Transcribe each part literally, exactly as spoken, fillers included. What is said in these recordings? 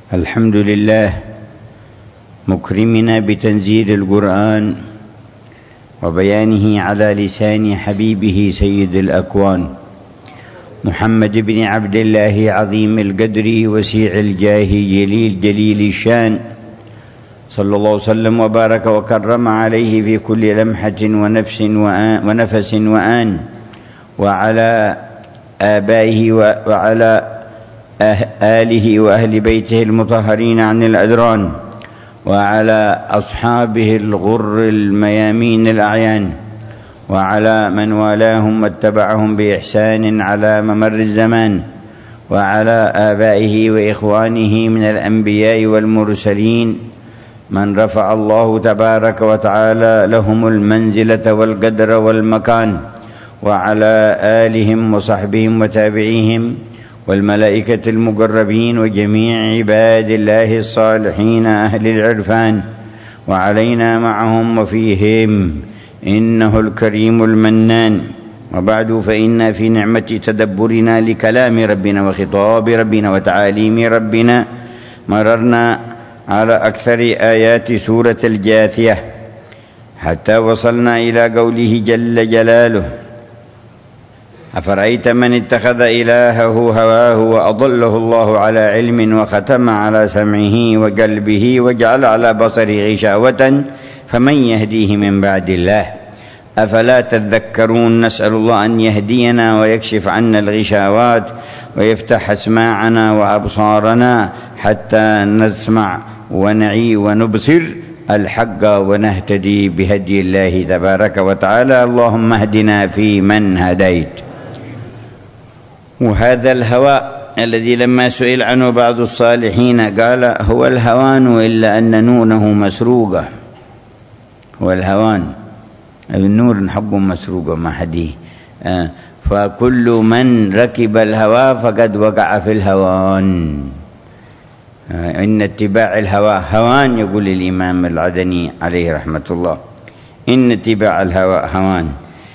الحمد لله مكرمنا بتنزيل القرآن وبيانه على لسان حبيبه سيد الأكوان محمد بن عبد الله عظيم القدر وسيع الجاه جليل جليل الشان، صلى الله وسلم وبارك وكرم عليه في كل لمحة ونفس ونفس وآن، وعلى آبائه وعلى آله وأهل بيته المطهرين عن الأدران، وعلى أصحابه الغر الميامين الأعيان، وعلى من والاهم واتبعهم بإحسان على ممر الزمان، وعلى آبائه وإخوانه من الأنبياء والمرسلين من رفع الله تبارك وتعالى لهم المنزلة والقدر والمكان، وعلى آلهم وصحبهم وتابعيهم والملائكة المقربين وجميع عباد الله الصالحين أهل العرفان، وعلينا معهم وفيهم إنه الكريم المنان. وبعد، فإنا في نعمة تدبرنا لكلام ربنا وخطاب ربنا وتعاليم ربنا مررنا على أكثر آيات سورة الجاثية حتى وصلنا إلى قوله جل جلاله: أفرأيت من اتخذ إلهه هواه وأضله الله على علم وختم على سمعه وقلبه وجعل على بصره غشاوة فمن يهديه من بعد الله أفلا تذكرون؟ نسأل الله أن يهدينا ويكشف عنا الغشاوات ويفتح أسماعنا وأبصارنا حتى نسمع ونعي ونبصر الحق ونهتدي بهدي الله تبارك وتعالى. اللهم اهدنا فيمن هديت. وهذا الهواء الذي لما سئل عنه بعض الصالحين قال: هو الهوان إلا أن نونه مسروقة. هو الهوان، النور حقه مسروقة ما حديه، آه فكل من ركب الهوى فقد وقع في الهوان. آه إن اتباع الهوى هوان، يقول الإمام العدني عليه رحمة الله، إن اتباع الهوى هوان.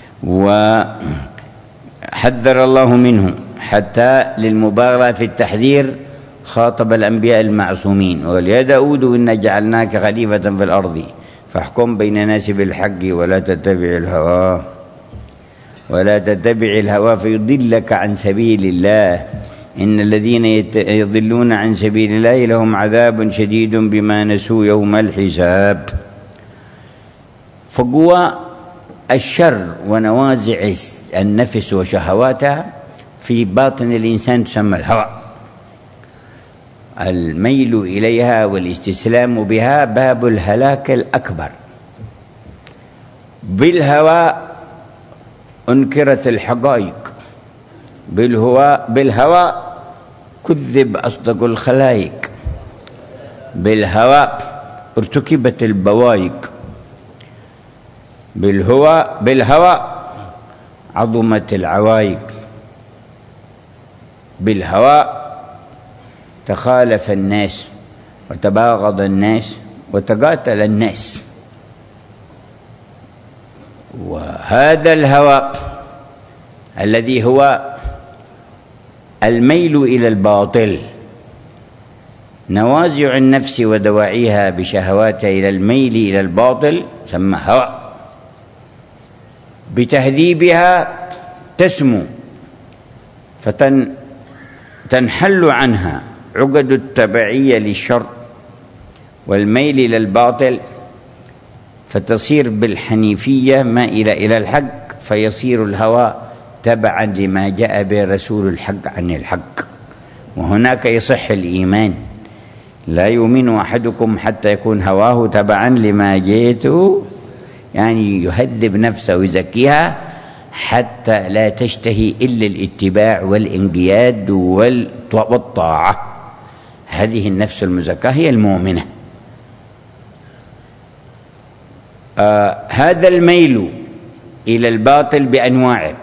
وحذر الله منه حتى للمبالغة في التحذير خاطب الأنبياء المعصومين: وقال: يا داود إنا جعلناك خليفة في الأرض فاحكم بين الناس بالحق ولا تتبع الهوى ولا تتبع الهوى فيضلك عن سبيل الله إن الذين يضلون عن سبيل الله لهم عذاب شديد بما نسوا يوم الحساب. فقوى الشر ونوازع النفس وشهواتها في باطن الإنسان تسمى الهوى. الميل إليها والاستسلام بها باب الهلاك الأكبر. بالهوى أنكرت الحقائق، بالهوى بالهوى كذب أصدق الخلائق، بالهوى ارتكبت البوائق، بالهوى بالهوى عظمت العوائق، بالهوى تخالف الناس وتباغض الناس وتقاتل الناس. وهذا الهوى الذي هو الميل إلى الباطل، نوازع النفس ودواعيها بشهواتها إلى الميل إلى الباطل سمى هوى. بتهذيبها تسمو فتنحل عنها عقد التبعية للشر والميل إلى الباطل، فتصير بالحنيفية مائلة إلى الحق، فيصير الهوى تبعا لما جاء به رسول الحق عن الحق. وهناك يصح الإيمان: لا يؤمن أحدكم حتى يكون هواه تبعا لما جئته، يعني يهذب نفسه ويزكيها حتى لا تشتهي إلا الاتباع والانقياد والطاعة. هذه النفس المزكاة هي المؤمنة. آه هذا الميل إلى الباطل بأنواعه،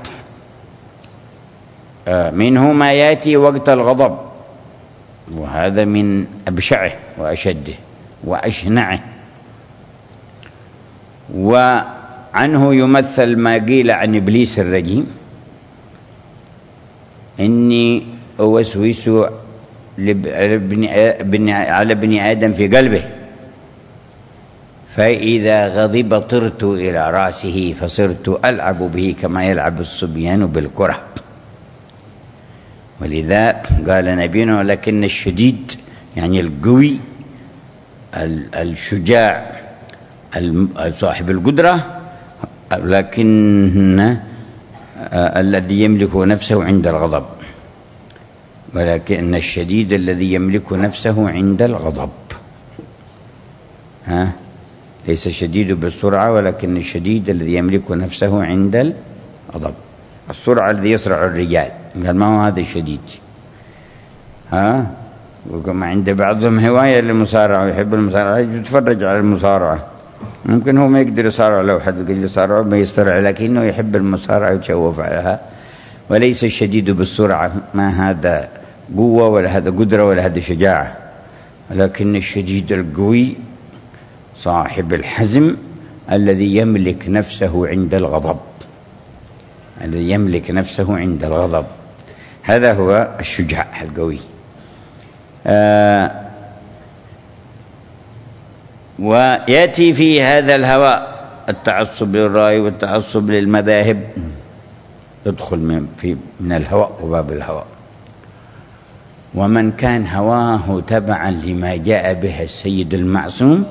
آه منه ما يأتي وقت الغضب، وهذا من أبشعه وأشده وأشنعه. وعنه يمثل ما قيل عن إبليس الرجيم: إني أوسوس على ابن آدم في قلبه، فإذا غضب طرت إلى رأسه فصرت ألعب به كما يلعب الصبيان بالكرة. ولذا قال نبينا: لكن الشديد يعني القوي الشجاع صاحب القدرة، لكن الذي يملك نفسه عند الغضب، ولكن الشديد الذي يملك نفسه عند الغضب. ها ليس الشديد بالسرعة، ولكن الشديد الذي يملك نفسه عند الغضب. السرعة الذي يسرع الرجال، قال ما هو هذا الشديد. ها وكما عند بعضهم هواية للمصارعة ويحب المصارعة، يتفرج على المصارعة، ممكن هو ما يقدر يصارع، لو حد قال يصارع ما يسترع، لكنه يحب المصارعة ويتشوف عليها. وليس الشديد بالسرعة، ما هذا قوة ولا هذا قدرة ولا هذا شجاعة، ولكن الشديد القوي صاحب الحزم الذي يملك نفسه عند الغضب، الذي يملك نفسه عند الغضب، هذا هو الشجاع القوي. آه ويأتي في هذا الهوى التعصب للرأي والتعصب للمذاهب، يدخل من, في من الهوى وباب الهوى. ومن كان هواه تبعا لما جاء به السيد المعصوم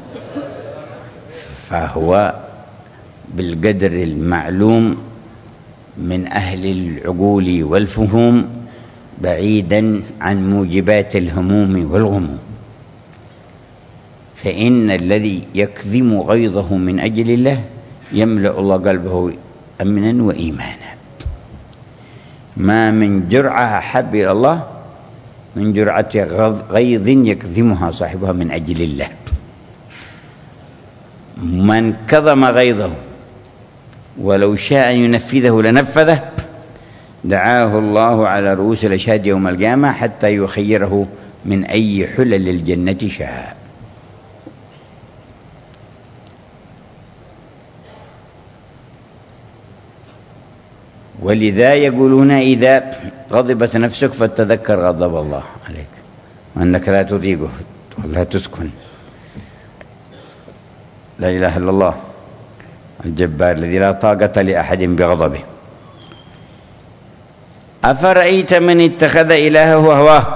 فهو بالقدر المعلوم من أهل العقول والفهوم، بعيدا عن موجبات الهموم والغموم. فإن الذي يكظم غيظه من أجل الله يملأ الله قلبه أمنا وإيمانا. ما من جرعة أحب إلى الله من جرعة غيظ يكظمها صاحبها من أجل الله. من كظم غيظه ولو شاء أن ينفذه لنفذه، دعاه الله على رؤوس الأشهاد يوم القيامة حتى يخيره من أي حلل الجنة شاء. ولذا يقولون: إذا غضبت نفسك فتذكر غضب الله عليك وأنك لا تطيقه ولا تسكن. لا إله إلا الله الجبار الذي لا طاقة لأحد بغضبه. أفرأيت من اتخذ إلهه هواه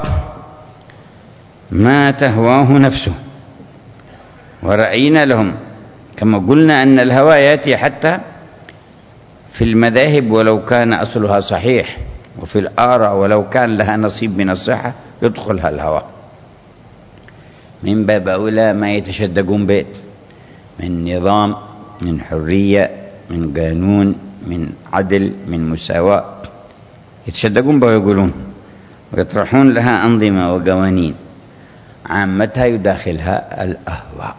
ما تهواه نفسه. ورأينا لهم كما قلنا أن الهوى يأتي حتى في المذاهب ولو كان أصلها صحيح، وفي الآراء ولو كان لها نصيب من الصحة يدخلها الهوى. من باب أولى ما يتشدقون به من نظام، من حرية، من قانون، من عدل، من مساواة، يتشدقون به ويقولون ويطرحون لها أنظمة وقوانين عامتها يداخلها الأهواء.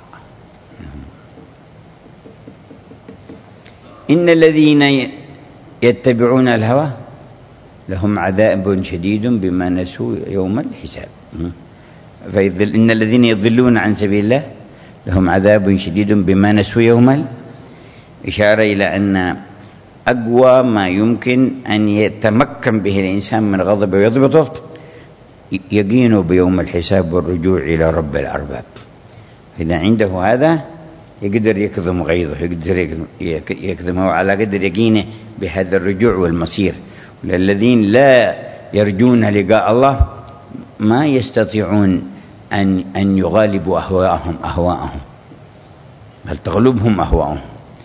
إن الذين يتبعون الهوى لهم عذاب شديد بما نسوا يوم الحساب. فإن الذين يضلون عن سبيل الله لهم عذاب شديد بما نسوا يوم، إشارة إلى أن أقوى ما يمكن أن يتمكن به الإنسان من غضبه ويضبطه يقينه بيوم الحساب والرجوع إلى رب الأرباب. إذا عنده هذا يقدر يكظم غيظه، يقدر يكظمه على قدر يقينه بهذا الرجوع والمصير. والذين لا يرجون لقاء الله ما يستطيعون أن أن يغالبوا أهواءهم أهواءهم بل تغلبهم أهواءهم.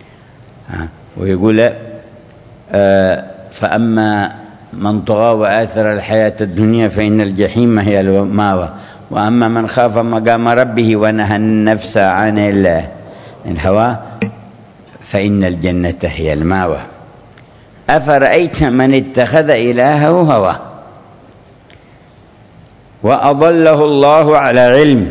ويقول آه فأما من طغى وآثر الحياة الدنيا فإن الجحيم هي المأوى، وأما من خاف مقام ربه ونهى النفس عن الهوى فإن الجنة هي المأوى. أفرأيت من اتخذ إلهه هواه وأضله الله على علم.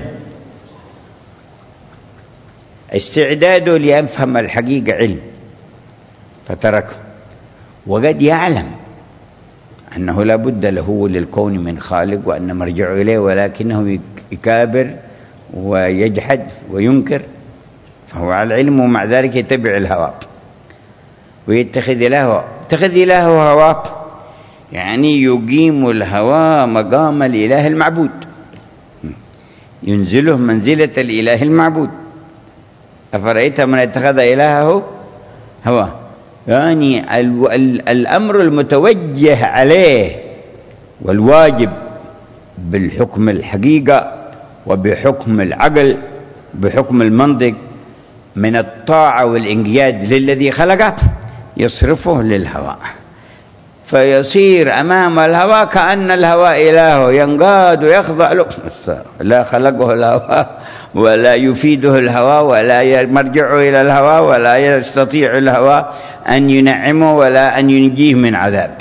استعداده ليفهم الحقيقة علم فتركه، وقد يعلم أنه لا بد له للكون من خالق وأن مرجعه إليه، ولكنه يكابر ويجحد وينكر، فهو على العلم ومع ذلك يتبع الهوى ويتخذ إلهه. اتخذ إلهه هواه يعني يقيم الهوى مقام الإله المعبود، ينزله منزلة الإله المعبود. أفرأيت من اتخذ إلهه هوى، يعني الأمر المتوجه عليه والواجب بالحكم الحقيقة وبحكم العقل بحكم المنطق من الطاعة والإنقياد للذي خلقه يصرفه للهوى، فيصير أمام الهوى كأن الهوى إله ينقاد ويخضع له. لا خلقه الهوى ولا يفيده الهوى ولا يرجع إلى الهوى ولا يستطيع الهوى أن ينعمه ولا أن ينجيه من عذاب،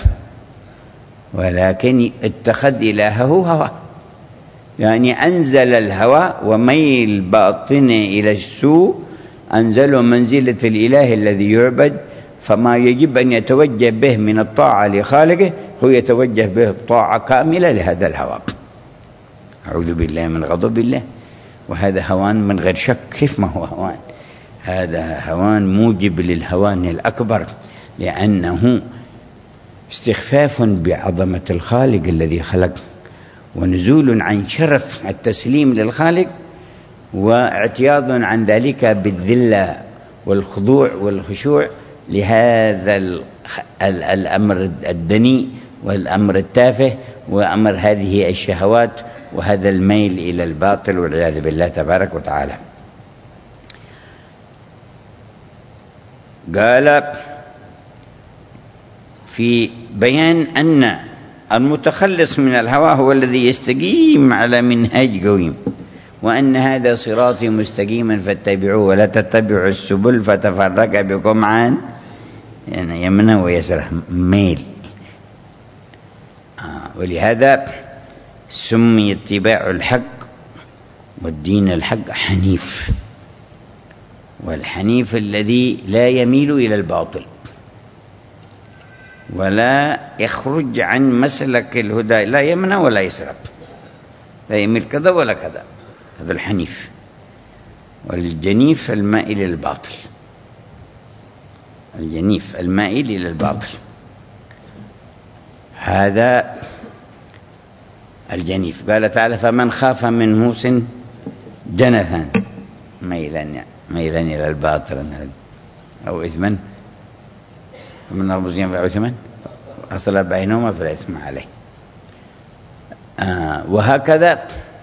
ولكن اتخذ إلهه هوى، يعني أنزل الهوى وميل باطنه إلى السوء أنزله منزلة الإله الذي يعبد، فما يجب أن يتوجه به من الطاعة لخالقه هو يتوجه به بطاعة كاملة لهذا الهوى. أعوذ بالله من غضب الله. وهذا هوان من غير شك. كيف ما هو هوان؟ هذا هوان موجب للهوان الأكبر، لأنه استخفاف بعظمة الخالق الذي خلق، ونزول عن شرف التسليم للخالق، واعتياض عن ذلك بالذلة والخضوع والخشوع لهذا الأمر الدني والأمر التافه وأمر هذه الشهوات وهذا الميل إلى الباطل والعياذ بالله تبارك وتعالى. قال في بيان أن المتخلص من الهوى هو الذي يستقيم على منهج قويم، وأن هذا صراطي مستقيما فاتبعوه ولا تتبعوا السبل فتفرق بكم عن يعني يمنه ويسره ميل. آه ولهذا سمي اتباع الحق والدين الحق حنيف، والحنيف الذي لا يميل إلى الباطل ولا يخرج عن مسلك الهدى، لا يمنى ولا يسرب، لا يميل كذا ولا كذا، هذا الحنيف. والجنيف المائل إلى الباطل، الجنيف المائل إلى الباطل هذا الجنيف. قال تعالى فمن خاف من موص جنفا ميلا ميلا إلى الباطل أو إثما ومن المزين فلا إثما أصل بينهما فلا إثم عليه. آه وهكذا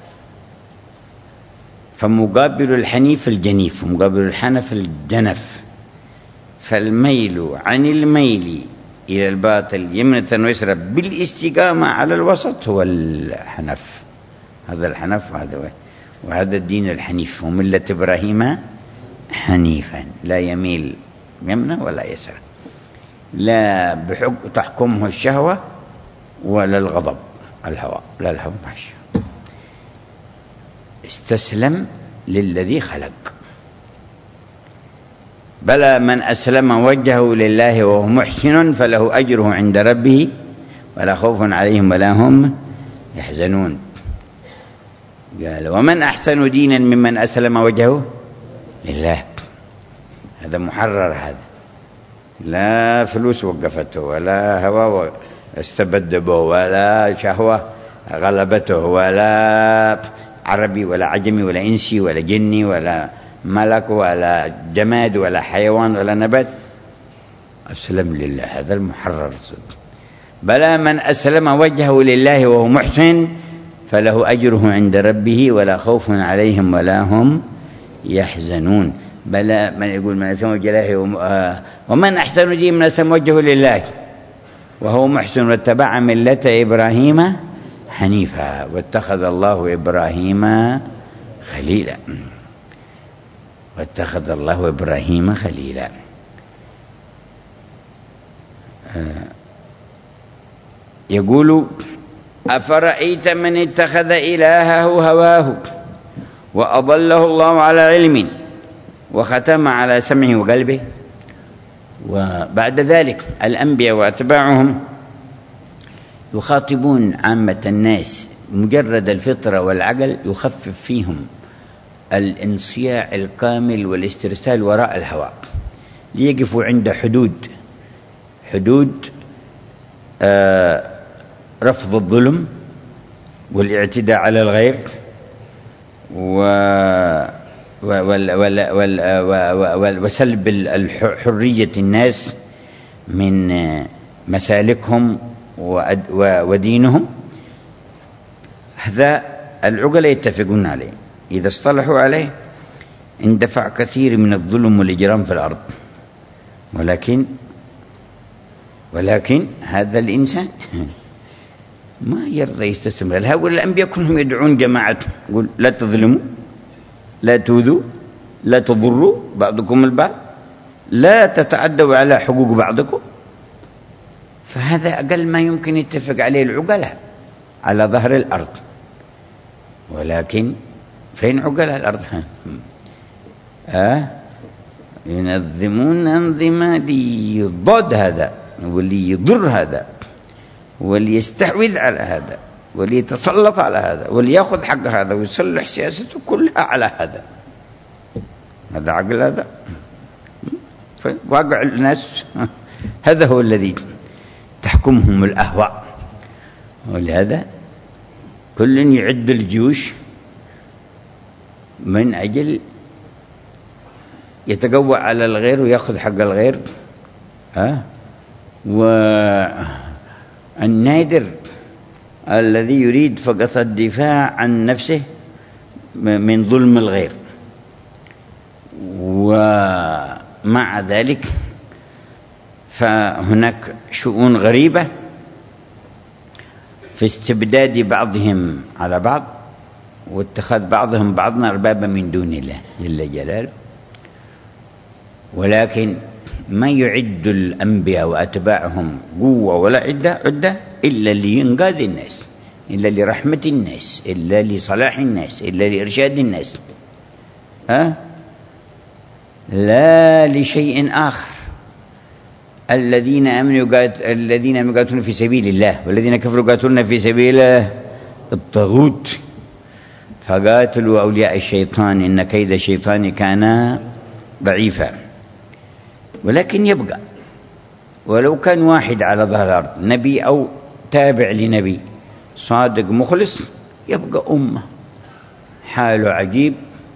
فمقابل الحنيف الجنيف ومقابل الحنف الجنف، فالميل عن الميل إلى الباطل يمنة ويسرا بالاستقامة على الوسط هو الحنف، هذا الحنف وهذا وهذا الدين الحنيف، وملة إبراهيم حنيفا لا يميل يمنة ولا يسرا، لا بحكم تحكمه الشهوة ولا الغضب الهوى، لا الهوى ماشي، استسلم للذي خلق. بلى من أسلم وجهه لله وهو محسن فله أجره عند ربه ولا خوف عليهم ولا هم يحزنون. قال ومن أحسن دينا ممن أسلم وجهه لله، هذا محرر، هذا لا فلوس وقفته ولا هوى استبد به ولا شهوة غلبته ولا عربي ولا عجمي ولا إنسي ولا جني ولا ملك ولا جماد ولا حيوان ولا نبات، أسلم لله، هذا المحرر صدق. بلى من أسلم وجهه لله وهو محسن فله أجره عند ربه ولا خوف عليهم ولا هم يحزنون. بلى من يقول من أسلم وجهه لله ومن أحسن دين من أسلم وجهه لله وهو محسن واتبع ملة إبراهيم حنيفا واتخذ الله إبراهيم خليلا، واتخذ الله إبراهيم خليلا. يقول أفرأيت من اتخذ إلهه هواه وأضله الله على علم وختم على سمعه وقلبه. وبعد ذلك الأنبياء وأتباعهم يخاطبون عامة الناس، مجرد الفطرة والعقل يخفف فيهم الانصياع الكامل والاسترسال وراء الهوى، ليقفوا عند حدود حدود آه رفض الظلم والاعتداء على الغير و وسلب حرية الناس من مسالكهم ودينهم. هذا العقلاء يتفقون عليه، إذا اصطلحوا عليه اندفع كثير من الظلم والإجرام في الأرض. ولكن ولكن هذا الإنسان ما يرضى يستسلم. هؤلاء الأنبياء كلهم يدعون جماعتهم، يقول لا تظلموا، لا تؤذوا، لا تضروا بعضكم البعض، لا تتعدوا على حقوق بعضكم. فهذا أقل ما يمكن يتفق عليه العقلاء على ظهر الأرض. ولكن فين عقلاء الأرض؟ آه ينظمون أنظمة ليضاد هذا واللي يضر هذا واللي يستحوذ على هذا واللي يتسلط على هذا واللي يأخذ حق هذا ويصلح سياسته كلها على هذا. هذا عقل هذا؟ واقع الناس هذا هو الذي تحكمهم الأهواء. ولهذا كل يعد الجيوش من أجل يتقوى على الغير ويأخذ حق الغير. ها والنادر الذي يريد فقط الدفاع عن نفسه من ظلم الغير. ومع ذلك فهناك شؤون غريبة في استبداد بعضهم على بعض واتخاذ بعضهم بعضنا أربابا من دون الله جل جلاله. ولكن ما يعد الأنبياء وأتباعهم قوة ولا عدة عدة إلا لإنقاذ الناس، إلا لرحمة الناس، إلا لصلاح الناس، إلا لإرشاد الناس، ها؟ لا لشيء آخر. الذين آمنوا الذين يقاتلون في سبيل الله والذين كفروا يقاتلون في سبيل الطاغوت فقاتلوا أولياء الشيطان إن كيد الشيطان كان ضعيفا. ولكن يبقى ولو كان واحد على ظهر الأرض نبي أو تابع لنبي صادق مخلص يبقى أمة حاله عجيب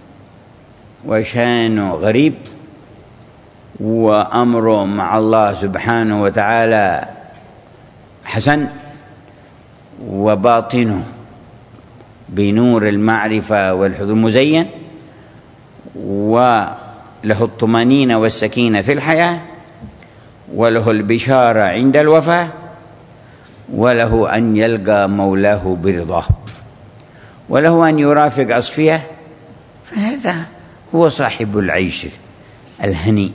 وشانه غريب وأمره مع الله سبحانه وتعالى حسن وباطنه بنور المعرفة والحضور مزين وله الطمأنينة والسكينة في الحياة وله البشارة عند الوفاة وله أن يلقى مولاه برضاه وله أن يرافق أصفيه. فهذا هو صاحب العيش الهني.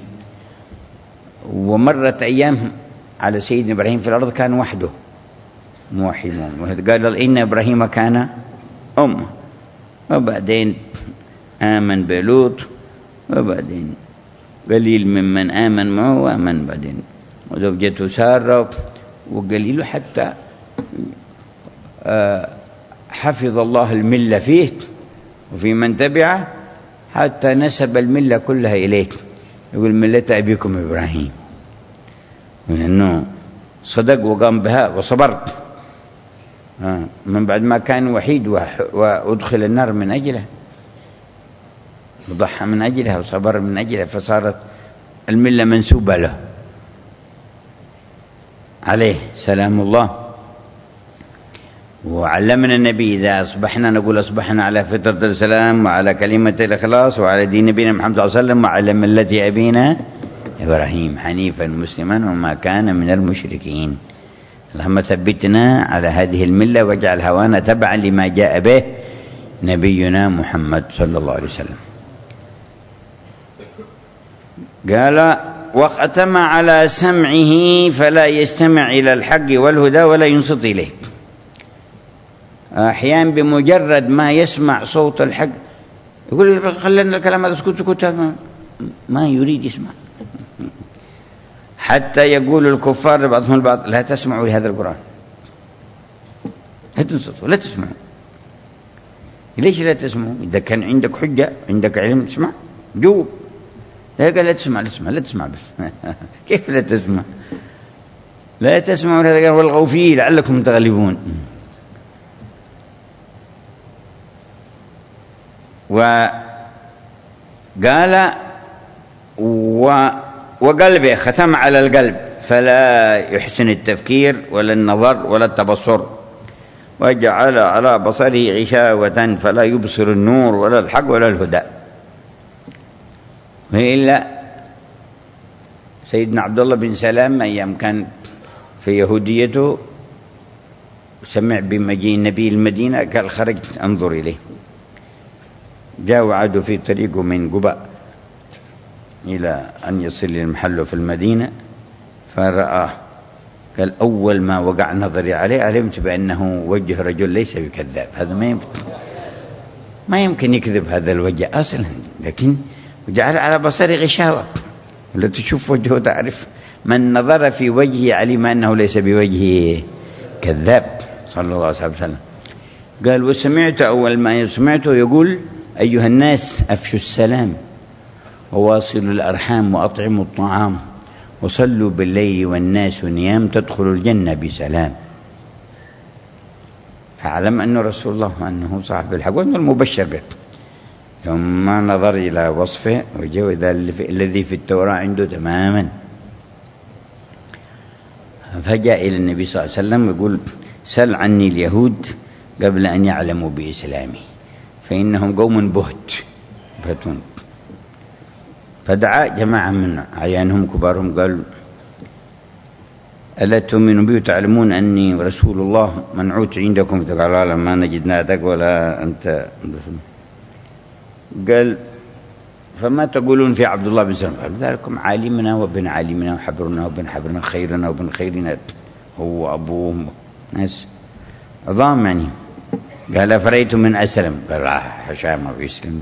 ومرت أيام على سيدنا إبراهيم في الأرض كان وحده موحد مؤمن، قال إن إبراهيم كان أمة، وبعدين آمن بلوط، وبعدين قليل ممن آمن معه وآمن بعدين وزوجته سارة، وقليل حتى حفظ الله الملة فيه وفي من تبعه حتى نسب الملة كلها إليه. يقول ملة أبيكم إبراهيم، لأنه صدق وقام بها وصبر من بعد ما كان وحيد وأدخل النار من أجله وضحى من أجلها وصبر من أجلها، فصارت الملة منسوبة له عليه سلام الله. وعلمنا النبي إذا أصبحنا نقول أصبحنا على فطرة السلام وعلى كلمة الإخلاص وعلى دين نبينا محمد صلى الله عليه وسلم وعلى ملة أبينا إبراهيم حنيفا مسلما وما كان من المشركين. اللهم ثبتنا على هذه الملة واجعل هوانا تبعا لما جاء به نبينا محمد صلى الله عليه وسلم. قال وختم على سمعه فلا يستمع إلى الحق والهدى ولا ينصت إليه. أحيانا بمجرد ما يسمع صوت الحق يقول خلينا الكلام هذا اسكت سكوت، ما يريد يسمع. حتى يقول الكفار بعضهم البعض لا تسمعوا لهذا القرآن، لا تنصتوا لا تسمعوا. ليش لا تسمعوا؟ إذا كان عندك حجة عندك علم اسمع جوب. لا قال لا تسمع لا تسمع لا تسمع بس كيف لا تسمع؟ لا تسمعوا لهذا والغوا فيه لعلكم تغلبون. وقال وقلبه، ختم على القلب فلا يحسن التفكير ولا النظر ولا التبصر، وجعل على بصره غشاوة فلا يبصر النور ولا الحق ولا الهدى. وإلا سيدنا عبد الله بن سلام أيام كان في يهوديته سمع بمجيء النبي المدينة قال خرجت أنظر إليه. جاء وعاد في طريقه من قباء إلى أن يصل المحل في المدينة فرآه، قال أول ما وقع نظري عليه علمت بأنه وجه رجل ليس بكذاب. هذا ما يمكن ما يمكن يكذب هذا الوجه أصلا، لكن وجعل على بصري غشاوة، ولا تشوف وجهه تعرف من نظر في وجهه علم أنه ليس بوجهه كذاب صلى الله عليه وسلم. قال وسمعت أول ما سمعته يقول أيها الناس أفشوا السلام وواصلوا الأرحام وأطعموا الطعام وصلوا بالليل والناس نيام تدخلوا الجنة بسلام. فاعلم أنه رسول الله وأنه صاحب الحق وأنه المبشر به. ثم نظر إلى وصفه وجاء الذي في التوراة عنده تماما، فجاء إلى النبي صلى الله عليه وسلم يقول سل عني اليهود قبل أن يعلموا بإسلامي فإنهم قوم بهت بهتون. فدعا جماعة من أعيانهم كبارهم قال ألا تؤمنوا بي وتعلمون أني رسول الله منعوت عندكم؟ قال لا ما نجد نادك ولا أنت. قال فما تقولون في عبد الله بن سلام؟ قال ذلكم عالمنا وابن عالمنا وحبرنا وابن حبرنا خيرنا وابن خيرنا هو أبوه ناس عظام يعني. قال أفريتم من أسلم؟ قال لا حشا ما بيسلم.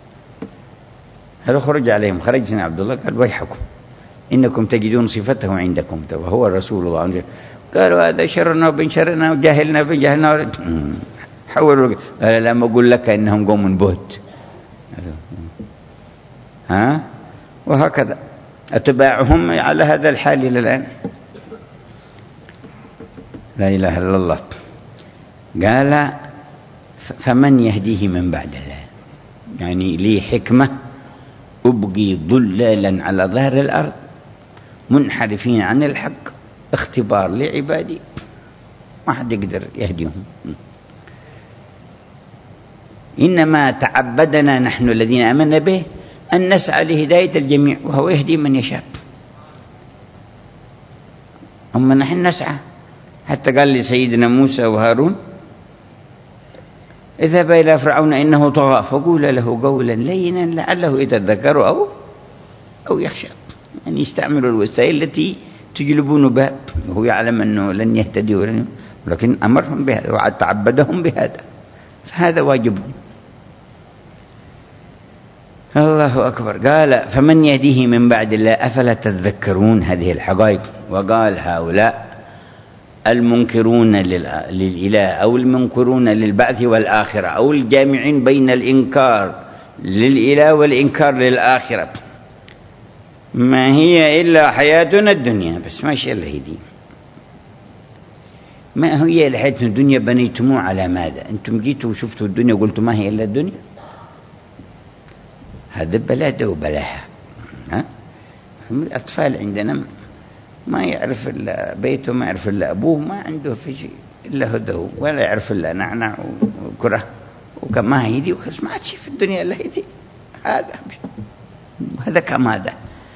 هل خرج عليهم خرجنا عبد الله قال ويحكم إنكم تجدون صفته عندكم وهو رسول الله. قالوا هذا شرنا وبن شرنا وجاهلنا وبن جهلنا. حولوا قال لا ما أقول لك إنهم قوم بهت. ها وهكذا أتباعهم على هذا الحال إلى الآن. لا إله إلا الله. قال فمن يهديه من بعد الله؟ يعني لي حكمة أبقي ضلالا على ظهر الأرض منحرفين عن الحق اختبار لعبادي، ما حد يقدر يهديهم. إنما تعبدنا نحن الذين آمنا به أن نسعى لهداية الجميع وهو يهدي من يشاء. أما نحن نسعى. حتى قال لسيدنا موسى وهارون اذهب إلى فرعون إنه طغى فقول له قولا لينا لعله يتذكر أو أو يخشى. يعني يستعملوا الوسائل التي تجلبون بها وهو يعلم أنه لن يهتدي ولن، ولكن أمرهم بهذا وتعبدهم بهذا، فهذا واجبهم. الله أكبر. قال فمن يهديه من بعد الله أفلا تذكرون هذه الحقائق. وقال هؤلاء المنكرون للإله أو المنكرون للبعث والآخرة أو الجامعين بين الإنكار للإله والإنكار للآخرة ما هي إلا حياتنا الدنيا. بس ما شاء الله هدي ما هي حياتنا الدنيا بنيتموه على ماذا؟ أنتم جيتوا وشفتوا الدنيا وقلتوا ما هي إلا الدنيا؟ هذا بلاده وبلاها. ها؟ الأطفال عندنا ما يعرف إلا بيته، ما يعرف إلا أبوه، ما عنده في شيء إلا هده، ولا يعرف إلا نعنع وكره وكما هيدي وخلص، ما عاد شيء في الدنيا إلا هيدي. هذا هذا كما هذا.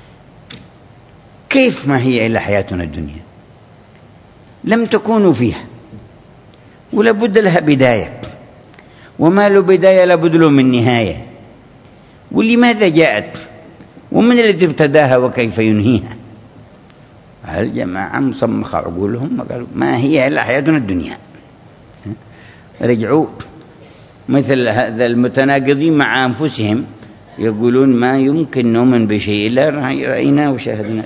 كيف ما هي إلا حياتنا الدنيا؟ لم تكونوا فيها ولا بد لها بداية، وما له بداية لابد له من نهاية. ولماذا جاءت؟ ومن الذي ابتداها وكيف ينهيها؟ الجماعة مصمخة عقولهم قالوا ما هي إلا حياتنا الدنيا. رجعوا مثل هذا المتناقضين مع أنفسهم يقولون ما يمكن نؤمن بشيء إلا رأينا وشاهدنا.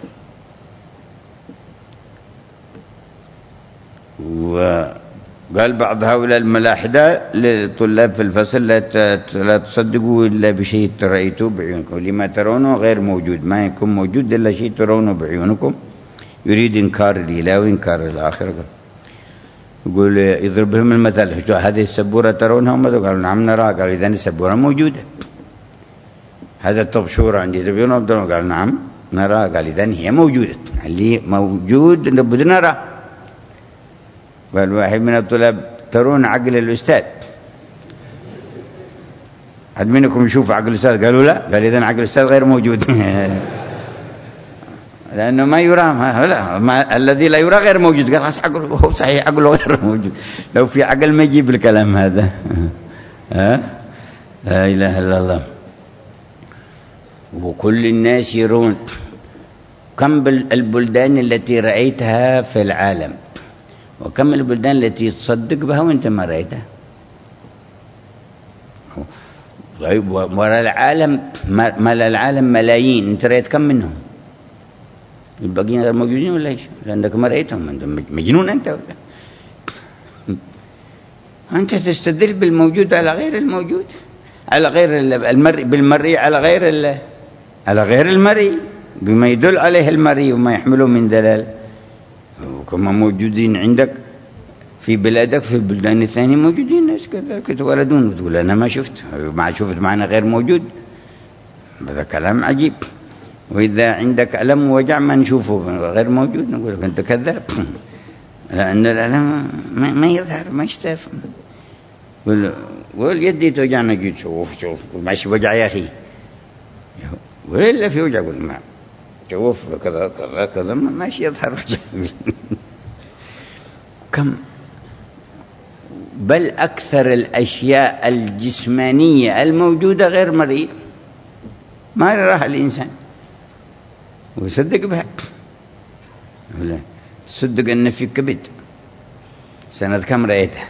وقال بعض هؤلاء الملاحدة للطلاب في الفصل لا تصدقوا إلا بشيء رأيتوه بعيونكم، لما ترونه غير موجود، ما يكون موجود إلا شيء ترونه بعيونكم. يريد إنكار الإله وإنكار الآخرة. يقول يضرب لهم المثل، هذه السبورة ترونها؟ قالوا نعم نراها. قال إذن السبورة موجودة. هذا الطبشور عندي تبيونه؟ قال نعم نراها. قال إذن هي موجودة، اللي موجود نبود نرى. قال واحد من الطلاب ترون عقل الأستاذ؟ حد منكم يشوف عقل الأستاذ؟ قالوا لا. قال إذن عقل الأستاذ غير موجود. لأنه ما يرى، ما لا ما الذي لا يرى غير موجود. قال خلاص عقله هو صحيح، عقله غير موجود. لو في عقل ما يجيب الكلام هذا. ها لا إله إلا الله. وكل الناس يرون. كم البلدان التي رأيتها في العالم، وكم البلدان التي تصدق بها وانت ما رأيتها؟ طيب وراء العالم، مال العالم ملايين، انت رأيت كم منهم؟ الباقيين غير موجودين ولا ايش؟ لأنك ما رأيتهم. انت مجنون انت ولا؟ انت تستدل بالموجود على غير الموجود، على غير المرئي، بالمرئي على غير على غير المرئي، بما يدل عليه المرئي وما يحمله من دلال. وكما موجودين عندك في بلادك، في البلدان الثانية موجودين ناس كذلك يتولدون، وتقول أنا ما شفت، ما شفت معنى غير موجود. هذا كلام عجيب. وإذا عندك ألم ووجع ما نشوفه غير موجود، نقول لك أنت كذاب، لأن الألم ما يظهر، ما يشتاف. واليدي توجعنا، جيت شوف شوف ماشي وجع يا أخي، ولا في وجع؟ قول ما شوف كذا كذا كذا ماشي يظهر وجع. كم بل أكثر الأشياء الجسمانية الموجودة غير مرئية، ما يراها الإنسان ويصدق بها. ولا صدق أن في كبد، سنة كم رأيتها؟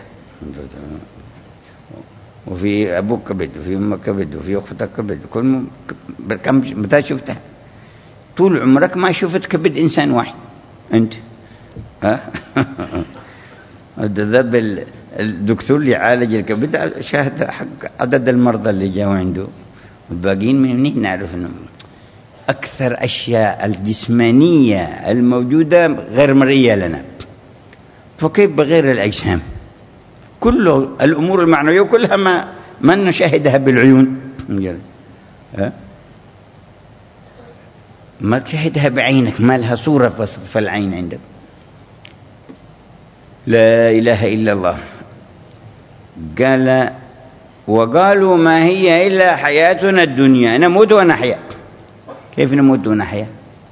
وفي أبوك كبد، وفي أمك كبد، وفي أختك كبد، كل م... كم متى شفتها؟ طول عمرك ما شفت كبد إنسان واحد أنت. ها هذا الدكتور اللي يعالج الكبد شاهد حق عدد المرضى اللي جاوا عنده، والباقيين من منين نعرف انه اكثر اشياء الجسمانيه الموجوده غير مرئيه لنا، فكيف بغير الاجسام؟ كل الامور المعنويه كلها ما ما نشاهدها بالعيون، ها ما تشاهدها بعينك، ما لها صوره في العين عندك. لا إله إلا الله. قال وقالوا ما هي إلا حياتنا الدنيا نموت ونحيا. كيف نموت ونحيا؟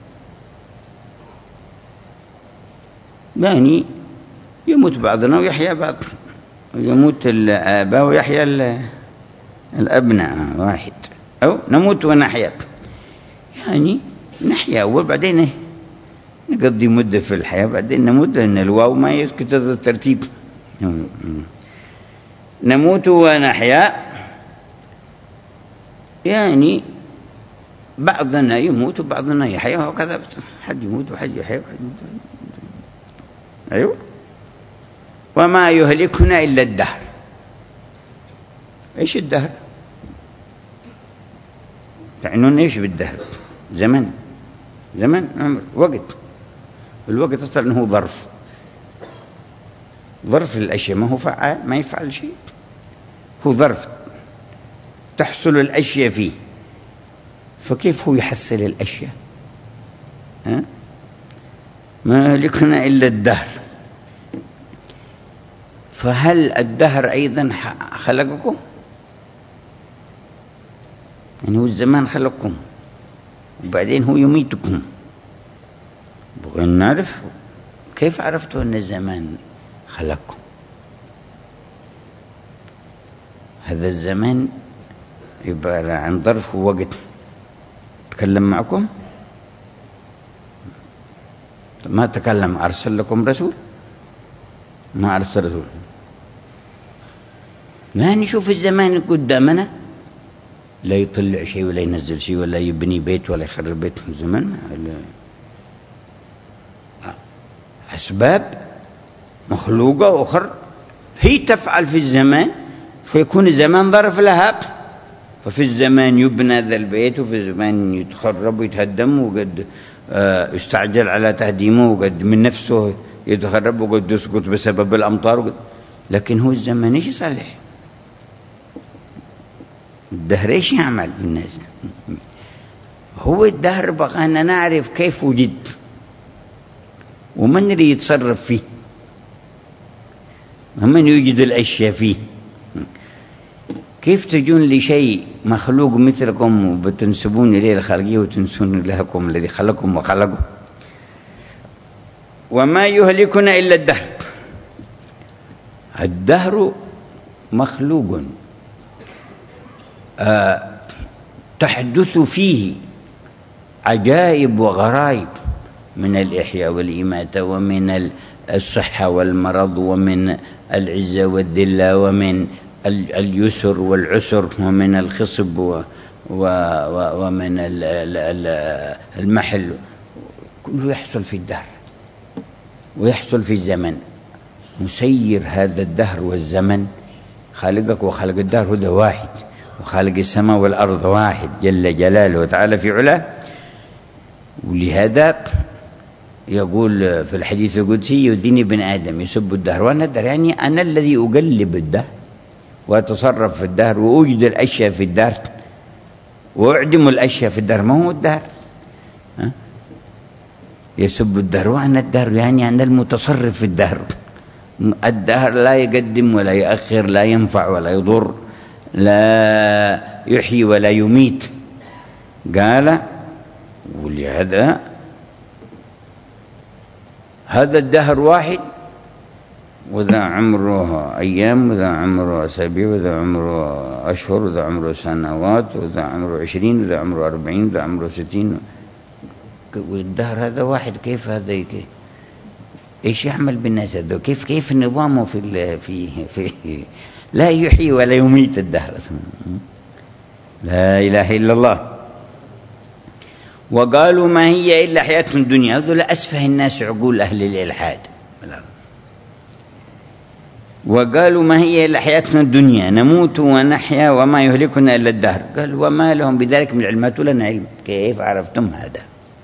يعني يموت بعضنا ويحيا بعض، يموت الآباء ويحيا الأبناء واحد، أو نموت ونحيا يعني نحيا وبعدين نقضي مدة في الحياة بعدين نموت، لأن الواو ما يسكت هذا الترتيب. نموت ونحيا يعني بعضنا يموت وبعضنا يحيا، وكذا حد يموت وحد يحيا وحد يموت. أيوه. وما يهلكنا إلا الدهر. إيش الدهر؟ تعنون إيش بالدهر؟ زمن، زمن، عمر، وقت. الوقت أصلا أنه ظرف، ظرف الأشياء، ما هو فعال، ما يفعل شيء، هو ظرف تحصل الأشياء فيه. فكيف هو يحصل الأشياء؟ ها؟ ما لكنا إلا الدهر. فهل الدهر أيضا خلقكم؟ يعني هو الزمان خلقكم وبعدين هو يميتكم. بغينا نعرف كيف عرفتوا أن الزمان خلقكم؟ هذا الزمان عبارة عن ظرف ووقت. تكلم معكم ما تكلم، أرسل لكم رسول؟ ما أرسل رسول. ما نشوف الزمان قدامنا، لا يطلع شيء ولا ينزل شيء ولا يبني بيت ولا يخرب بيت. الزمان أسباب مخلوقة أخرى هي تفعل في الزمان، فيكون الزمان ظرف لها. ففي الزمان يبنى ذا البيت، وفي الزمان يتخرب ويتهدم، وقد يستعجل على تهديمه وقد من نفسه يتخرب وقد يسقط بسبب الأمطار، لكن هو الزمن إيش يصلح؟ الدهر إيش يعمل بالناس؟ هو الدهر بقى أن نعرف كيف وجد ومن اللي يتصرف فيه ومن يوجد الأشياء فيه. كيف تجون لشيء مخلوق مثلكم وبتنسبون إليه الخلقية وتنسون لهكم الذي خلقكم وخلقه؟ وما يهلكنا إلا الدهر. الدهر مخلوق آه تحدث فيه عجائب وغرائب من الإحياء والإماتة ومن الصحة والمرض ومن العزة والذلة ومن اليسر والعسر ومن الخصب ومن المحل، كله يحصل في الدهر ويحصل في الزمن. مسير هذا الدهر والزمن، خالقك وخالق الدهر هذا واحد، وخالق السماء والأرض واحد جل جلاله وتعالى في علاه. ولهذا يقول في الحديث القدسي: يؤذيني ابن آدم يسب الدهر وأنا الدهر، يعني أنا الذي أقلب الدهر وأتصرف في الدهر وأوجد الأشياء في الدهر وأعدم الأشياء في الدهر، ما هو الدهر. يسب الدهر وأنا الدهر، يعني أنا المتصرف في الدهر. الدهر لا يقدم ولا يؤخر، لا ينفع ولا يضر، لا يحيي ولا يميت. قال: ولهذا هذا الدهر واحد، وذا عمره أيام وذا عمره أسابيع وذا عمره أشهر وذا عمره سنوات وذا عمره عشرين وذا عمره أربعين وذا عمره ستين. والدهر هذا واحد، كيف هذا كيف إيش يعمل بالناس هذا؟ كيف كيف نظامه في في في لا يحيي ولا يميت الدهر. لا إله إلا الله. وقالوا: ما هي إلا حياتنا الدنيا. هذول أسفه الناس عقول أهل الإلحاد. وقالوا: ما هي إلا حياتنا الدنيا نموت ونحيا وما يهلكنا إلا الدهر. قال: وما لهم بذلك من علمات لنا علم. كيف عرفتم هذا؟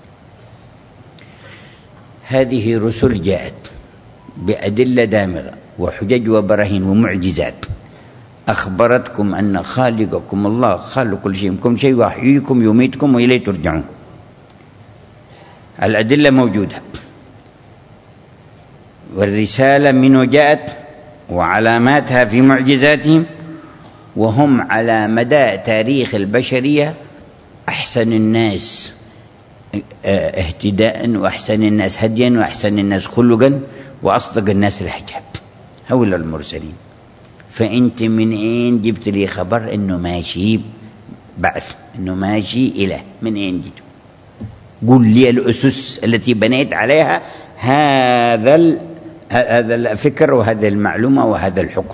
هذه رسل جاءت بأدلة دامغة وحجج وبراهين ومعجزات، أخبرتكم أن خالقكم الله خالق كل شيء، كل شيء ويحييكم يميتكم وإليه ترجعون. الأدلة موجودة والرسالة منه جاءت وعلاماتها في معجزاتهم، وهم على مدى تاريخ البشرية أحسن الناس اهتداء وأحسن الناس هديا وأحسن الناس خلقا وأصدق الناس لهجة. هؤلاء المرسلين. فأنت من أين جبت لي خبر إنه ماشي بعث، إنه ماشي إله؟ من أين جيت؟ قل لي الأسس التي بنيت عليها هذا هذا الفكر وهذا المعلومة وهذا الحكم.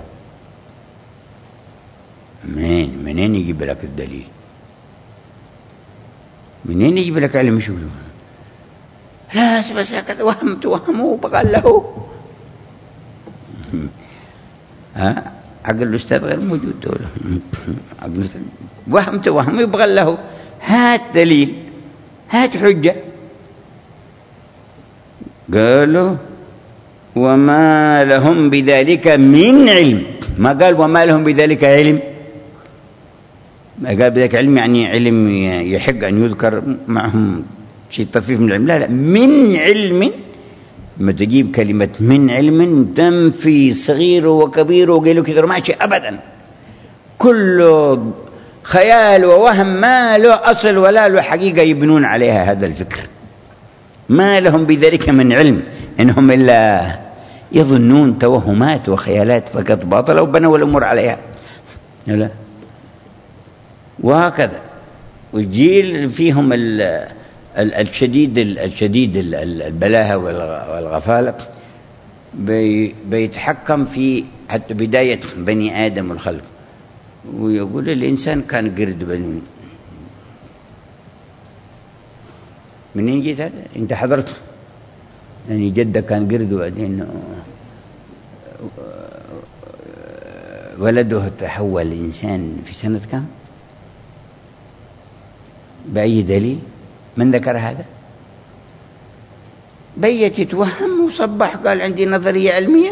منين منين يجيب لك الدليل؟ منين يجيب لك علم؟ شو لا بس هكذا وهمت وهمه بقال له ها عقل الأستاذ غير موجود دولة. وهمت وهمه يبغى له هات دليل، هات حجة. قالوا: وما لهم بذلك من علم. ما قال وما لهم بذلك علم، ما قال بذلك علم يعني علم يحق أن يذكر معهم شيء طفيف من العلم. لا لا، من علم. ما تجيب كلمة من علم تنفي صغير وكبير وقيل كثير، ما شيء أبدا، كله خيال ووهم ما له أصل ولا له حقيقة يبنون عليها هذا الفكر. ما لهم بذلك من علم، إنهم إلا يظنون توهمات وخيالات فقط باطلة وبنوا الأمور عليها. لا. وهكذا. والجيل فيهم الشديد الشديد البلاهة والغفالة بيتحكم في حتى بداية بني آدم والخلق، ويقول الإنسان كان قرد بني. منين جيت هذا؟ أنت حضرت يعني جدك كان قرد وبعدين ولده تحول إنسان في سنة كم؟ بأي دليل؟ من ذكر هذا؟ بيت يتوهم وصبح قال عندي نظرية علمية.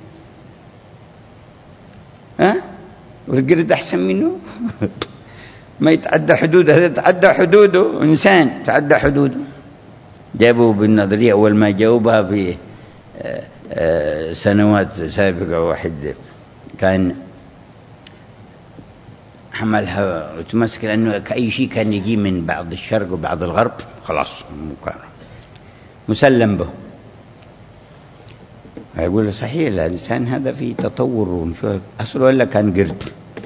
ها والقرد أحسن منه ما يتعدى حدوده، هذا يتعدى حدوده، إنسان تعدى حدوده. جابوا بالنظرية أول ما جاوبها في سنوات سابقة، واحد كان حملها وتمسك، لأنه كأي شيء كان يجي من بعض الشرق وبعض الغرب خلاص مسلم به. يقول له صحيح الإنسان هذا في تطور، أصله إلا كان قرد.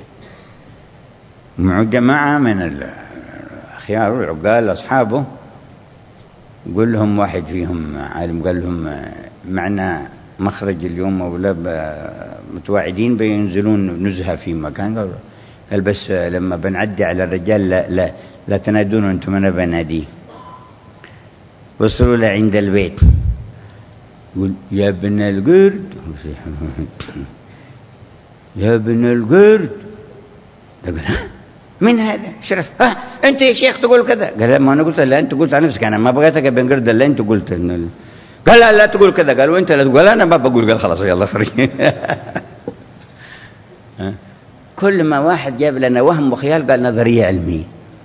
مع جماعة من الأخيار والعقال أصحابه، يقول لهم واحد فيهم عالم قال لهم معنا مخرج اليوم أولا متواعدين بينزلون نزهة في مكان. قال بس لما بنعدي على الرجال لا لا لا تنادون أنتم، أنا بناديه. وصلوا له عند البيت، يقول يا ابن القرد يا ابن القرد. يقول من هذا شرف؟ ها أنت يا شيخ تقول كذا. قال ما أنا قلت لا، أنت قلت عن نفسك، أنا ما بغيتك يا ابن قرد، لا أنت قلت. قال لا لا تقول كذا. قال وأنت لا تقول. أنا ما بقول. قال خلاص يلا خرج. كل ما واحد جاب لنا وهم وخيال قال نظرية علمية،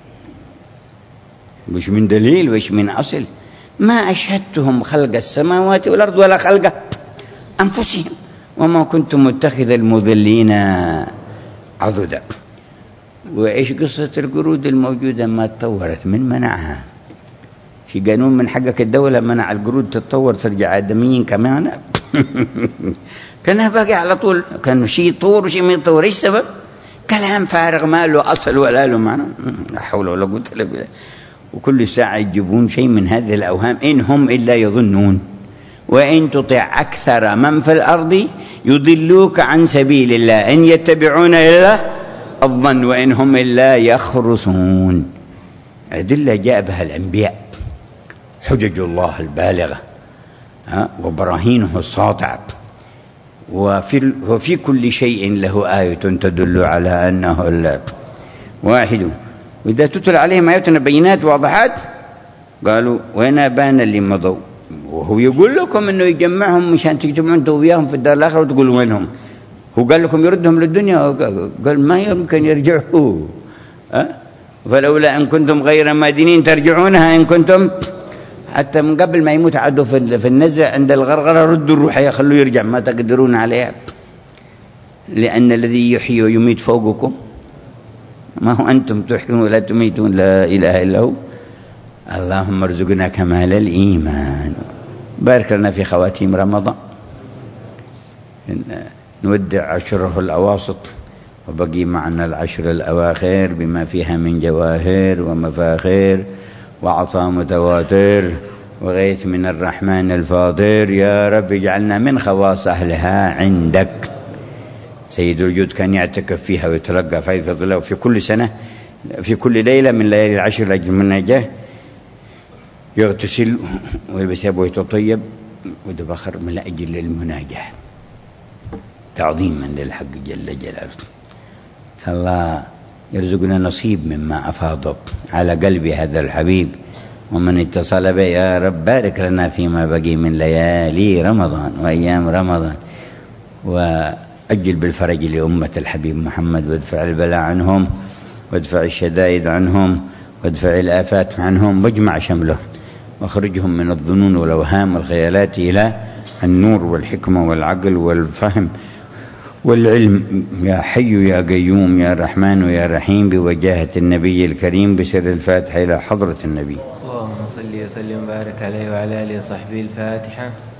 مش من دليل وش من أصل. ما أشهدتهم خلق السماوات والأرض ولا خلق أنفسهم وما كنت متخذ المضلين عضدا. وإيش قصة القرود الموجودة ما تطورت؟ من منعها؟ في قانون من حقك الدولة منع القرود تتطور ترجع آدميين كمان؟ كانها باقي على طول، كان شيء يطور وشيء ما يطور. إيش سبب؟ كلام فارغ ما له أصل ولا له معنى. لا حول ولا قوة إلا بالله. وكل ساعة يجيبون شيء من هذه الأوهام. إن هم إلا يظنون وإن تطع أكثر من في الأرض يضلوك عن سبيل الله إن يتبعون إلا الظن وإن هم إلا يخرصون. أدلة جاء بها الأنبياء، حجج الله البالغة وبراهينه الساطعة، وفي, وفي كل شيء له آية تدل على أنه واحد. وإذا تتلى عليهم آياتنا بينات واضحات قالوا وين أبانا اللي مضوا. وهو يقول لكم أنه يجمعهم مشان تجمعون أنتوا وياهم في الدار الآخرة وتقولوا وينهم. هو قال لكم يردهم للدنيا، قال ما يمكن يرجعوا. أه؟ فلولا أن كنتم غير مادينين ترجعونها إن كنتم. حتى من قبل ما يموت عدوا في النزع عند الغرغرة ردوا الروح يخلوا يرجع، ما تقدرون عليها، لأن الذي يحيي ويميت فوقكم، ما هو أنتم تحيون ولا تميتون، لا إله إلا هو. اللهم ارزقنا كمال الإيمان. بارك لنا في خواتيم رمضان. نودع عشره الأواسط وبقي معنا العشر الأواخر بما فيها من جواهر ومفاخر وعطاء متواتر وغيث من الرحمن الفاضر. يا رب اجعلنا من خواص أهلها عندك. سيد الوجود كان يعتكف فيها ويتلقى في فضله، وفي كل سنة في كل ليلة من ليالي العشر لأجل المناجاة يغتسل ويلبس ثيابه ويتطيب ويتبخر من أجل المناجاة تعظيما للحق جل جلاله. فالله يرزقنا نصيب مما أفاض على قلب هذا الحبيب ومن اتصل به. يا رب بارك لنا فيما بقي من ليالي رمضان وأيام رمضان، وأجل بالفرج لأمة الحبيب محمد، وادفع البلاء عنهم وادفع الشدائد عنهم وادفع الآفات عنهم واجمع شملهم واخرجهم من الظنون والأوهام والخيالات إلى النور والحكمة والعقل والفهم والعلم. يا حي يا قيوم يا رحمن يا رحيم بوجاهة النبي الكريم بسر الفاتحة إلى حضرة النبي. اللهم صل وسلم وبارك عليه وعلى آله وصحبه. الفاتحة.